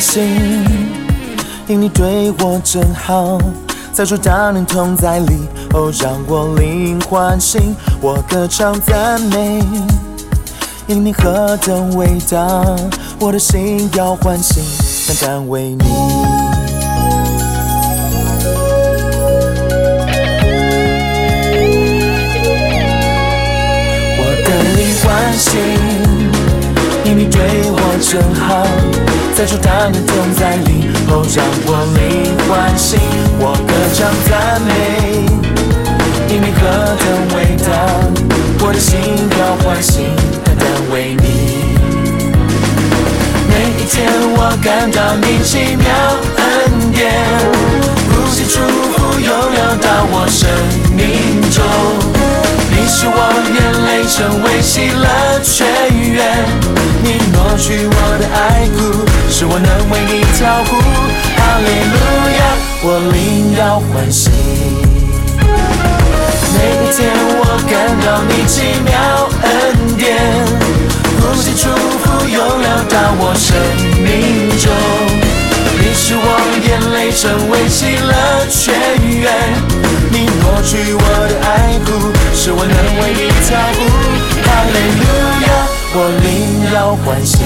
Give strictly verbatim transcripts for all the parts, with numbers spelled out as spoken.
心，因你对我真好，在这当年同在里，哦，让我灵唤醒，我歌唱赞美，因你何等伟大，我的心要唤醒，单单为你。我的灵唤醒，因你对我真好，在这当年同在里，哦，让我灵唤醒，我歌唱赞美，因你何等伟大，我的心要唤醒，单单为你。每一天我感到你奇妙恩典，不息祝福涌流到我生命中，你使我眼泪成为喜乐泉源，你挪去我的爱哭，使我能为你跳舞，哈利路亚，我灵要唤醒。每一天我感到你奇妙恩典，不息祝福涌流到我生命中，你使我眼泪成为喜乐泉源，你挪去我的爱哭，使我能为你跳舞，哈利路亚，我灵要唤醒。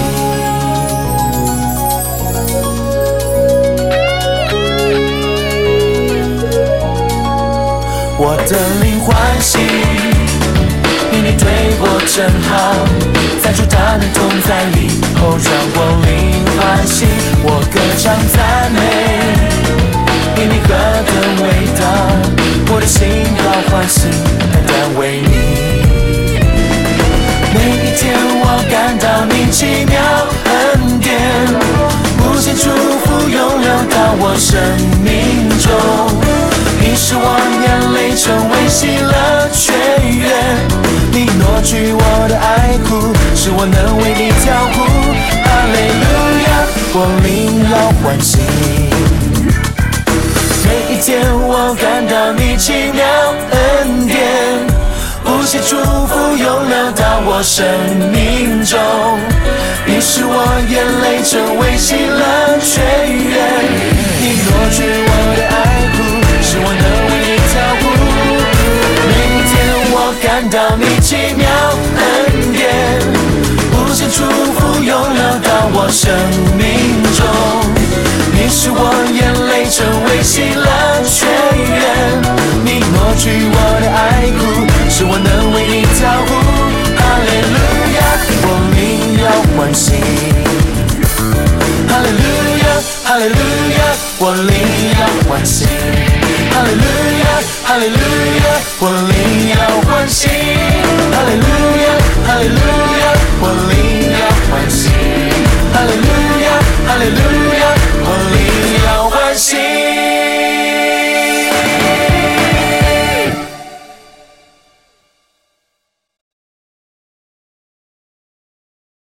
我的灵唤醒，因你对我真好，在主大能同在里，哦，让我灵唤醒，我歌唱赞美，因你何等伟大，我的心要唤醒，单单为你。每一天我感到你奇妙恩典，无限祝福涌流到我生命中，你使我眼泪成为喜乐泉源，你挪去我的爱哭，使我能为你跳舞，哈利路亚，我灵要唤醒。每一天我感到你奇妙恩典，无限祝福涌流到我生命中，你使我眼泪成为喜乐泉源，你挪去我的爱哭，使我能为你跳舞。每一天我感到你奇妙恩典，无限祝福涌流到我生命中，你使我眼泪成为喜乐泉源，你挪去我的爱哭，